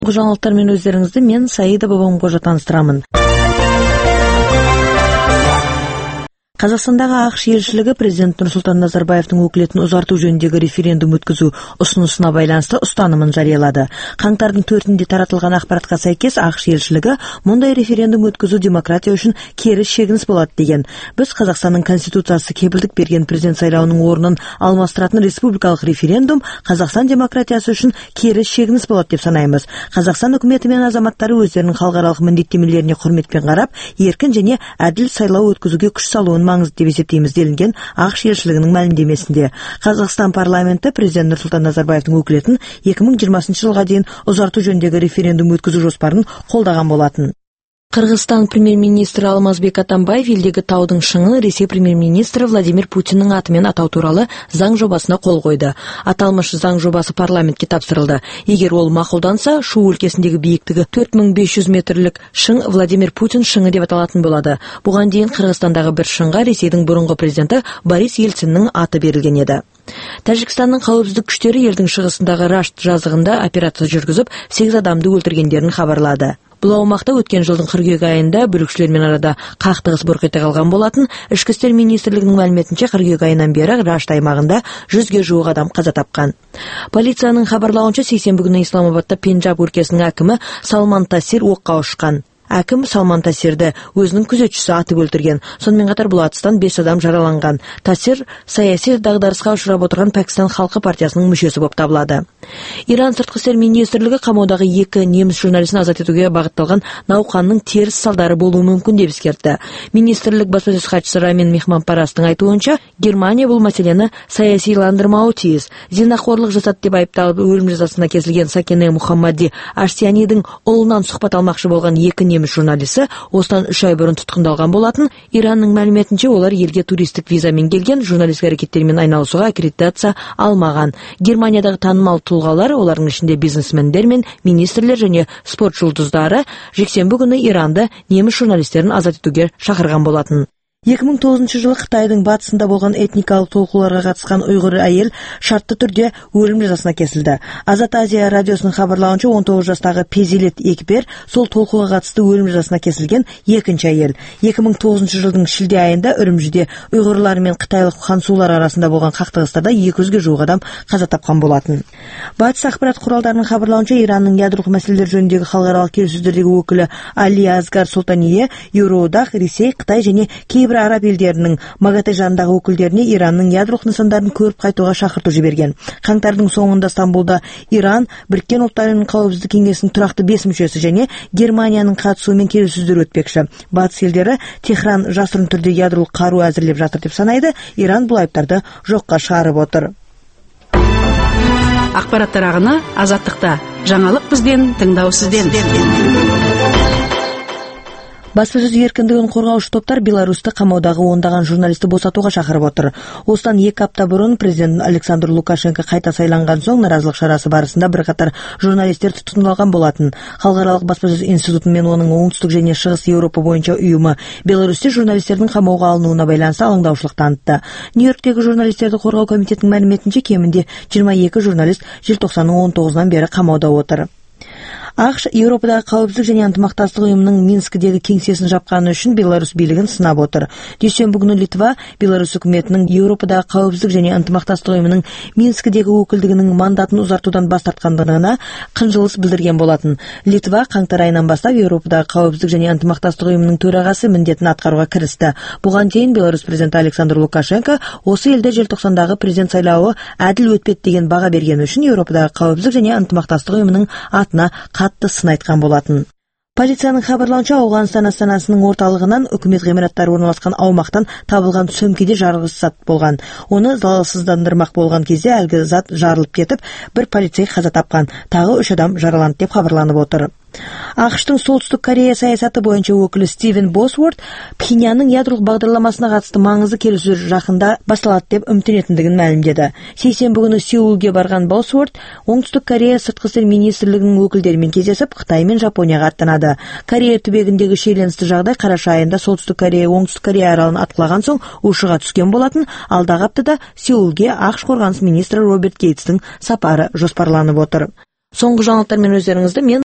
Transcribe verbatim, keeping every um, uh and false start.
Жаңалықтармен өздеріңізді мен Саида Бабамқожа таныстырамын. Қазақстандағы ақш елшілігі президент Нұрсұлтан Назарбаевтың өкілетін ұзарту жөніндегі референдум өткізу ұсынысына байланысты ұстанымын жариялады. Қаңтардың төртінде таратылған ақпаратқа сәйкес ақш елшілігі мұндай референдум өткізу демократия үшін кері шегініс болады деген. Біз Қазақстанның конституциясы кепілдік берген президент сайлауының орнын алмастыратын республикалық референдум Қазақстан демократиясы үшін кері шегініс болады деп санаймыз. Қазақстан үкіметі мен азаматтары өздерінің халықаралық міндеттемелеріне құрметпен қарап, еркін және әділ сайлау өткізуге күш салуын маңызды деп есептейміз делінген ақш елшілігінің мәлімдемесінде. Қазақстан парламенті президент Нұрсұлтан Назарбаевтың өкілетін екі мың жиырмасыншы жылға дейін ұзарту жөніндегі референдум өткізу жоспарын қолдаған болатын. Қырғызстан премьер-министрі Алмазбек Атамбаев елдегі таудың шыңын Ресей премьер-министрі Владимир Путиннің атымен атау туралы заң жобасына қол қойды. Аталмыш заң жобасы парламентке тапсырылды. Егер ол мақұлданса, Шу өлкесіндегі биіктігі төрт мың бес жүз метрлік шың Владимир Путин шыңы деп аталатын болады. Бұған дейін Қырғызстандағы бір шыңға Ресейдің бұрынғы президенті Борис Ельциннің аты берілген еді. Тәжікстанның қауіпсіздік күштері елдің шығысындағы Рашт жазығында операция жүргізіп, сегіз адамды өлтіргендерін хабарлады. Бұл аумақта өткен жылдың қыркүйек айында бүлікшілермен арада қақтығыс бұрқ ете қалған болатын. Ішкі істер министрлігінің мәліметінше қыркүйек айынан бері Рашт аймағында жүзге жуық адам қаза тапқан. Полицияның хабарлауынша сейсенбі күні Исламабадта Пенджаб өлкесінің әкімі Салман Тасир оққа ұшқан. Әкім Салман Тасирді өзінің күзетшісі атып өлтірген. Сонымен қатар бұл атыстан бес адам жараланған. Тасир саяси дағдарысқа ұшырап отырған Пәкістан халқы партиясының мүшесі болып табылады. Иран сыртқы істер министрлігі қамаудағы екі неміс журналистін азат етуге бағытталған науқанның теріс салдары болуы мүмкін деп ескертті. Министрлік баспасөз хатшысы Рамин Мехманпарастың айтуынша, Германия бұл мәселені саясиландырмауы тиіс. Зинақорлық жасады деп айыпталып өлім жазасына кесілген Сакене Мухаммади Аштиянидің ұлынан сұхбат алмақшы болған екі неміс журналисі осыдан үш ай бұрын тұтқындалған болатын. Иранның мәліметінше олар елге туристік визамен келген, журналистік әрекеттермен айналысуға аккредитация алмаған. Германиядағы танымал тұлғалар, олардың ішінде бизнесмендер мен министрлер және спорт жұлдыздары жексенбі күні Иранды неміс журналистерін азат етуге шақырған болатын. екі мың тоғызыншы жылы Қытайдың батысында болған этникалық толқуларға қатысқан ұйғыр әйел шартты түрде өлім жазасына кесілді. Азат Азия радиосының хабарлауынша он тоғыз жастағы Пезилет Екпер сол толқуға қатысты өлім жазасына кесілген екінші әйел. екі мың тоғызыншы жылдың шілде айында Үрімжіде ұйғырлар мен қытайлық хансулар арасында болған қақтығыстарда екі жүзге жуық адам қаза тапқан болатын. Батыс ақпарат құралдарының хабарлауынша Иранның ядролық мәселелер жөніндегі халықаралық келіссөздердегі өкілі Али Асгар Солтание Еуроодақ, Ресей, Қытай және кейбір араб елдерінің МАГАТЭ жанындағы өкілдеріне Иранның ядролық нысандарын көріп қайтуға шақырту жіберген. Қаңтардың соңында Стамбулда Иран Біріккен Ұлттар ұйымының қауіпсіздік кеңесінің тұрақты бес мүшесі және Германияның қатысуымен келіссөздер өтпекші. Батыс елдері Техран жасырын түрде ядролық қару әзірлеп жатыр деп санайды. Иран бұл айыптарды жоққа шығарып отыр. Ақпараттар ағыны Азаттықта. Жаңалық бізден, тыңдау сізден. Баспасөз еркіндігін қорғаушы топтар Беларусьті қамаудағы ондаған журналисті босатуға шақырып отыр. Осыдан екі апта бұрын президент Александр Лукашенко қайта сайланған соң наразылық шарасы барысында бірқатар журналистер тұтқындалған болатын. Халықаралық баспасөз институты мен оның оңтүстік және шығыс Еуропа бойынша ұйымы Беларусьте журналистердің қамауға алынуына байланысты алаңдаушылық танытты. Нью-Йорктегі журналистерді қорғау комитетінің мәліметінше кемінде жиырма екі журналист желтоқсанның он тоғызынан бері қамауда отыр. ақш Еуропадағы қауіпсіздік және ынтымақтастық ұйымының Минскідегі кеңсесін жапқаны үшін Беларусь билігін сынап отыр. Дүйсенбі күні Литва Беларусь үкіметінің Еуропадағы қауіпсіздік және ынтымақтастық ұйымының Минскідегі өкілдігінің мандатын ұзартудан бас тартқандығына қынжылыс білдірген болатын. Литва қаңтар айынан бастап Еуропадағы қауіпсіздік және ынтымақтастық ұйымының төрағасы міндетін атқаруға кірісті. Бұған дейін Беларусь президенті Александр Лукашенко осы елде желтоқсандағы президент сайлауы әділ өтпеді деген баға бергені үшін Еуропадағы қауіпсіздік және ынтымақтастық ұйымының атына қатты сын айтқан болатын. Полицияның хабарлауынша Ауғанстан астанасының орталығынан үкімет ғимараттары орналасқан аумақтан табылған сөмкеде жарылғыш зат болған. Оны залалсыздандырмақ болған кезде әлгі зат жарылып кетіп, бір полицей қаза тапқан, тағы үш адам жараланды деп хабарланып отыр. ақш-тың солтүстік Корея саясаты бойынша өкілі Стивен Босворт Пхеньянның ядролық бағдарламасына қатысты маңызды келіссөздер жақында басталады деп үміттенетіндігін мәлімдеді. Сейсенбі күні Сеулге барған Босворт оңтүстік Корея сыртқы істер министрлігінің өкілдерімен кездесіп, Қытай мен Жапонияға аттанады. Корея түбегіндегі шиеленісті жағдай қараша айында солтүстік Корея оңтүстік Корея аралын атқылаған соң ушыға түскен болатын. Алдағы аптада Сеулге ақш қорғаныс министрі Роберт Гейтстің сапары жоспарланып отыр. Соңғы жаңалықтармен өздеріңізді мен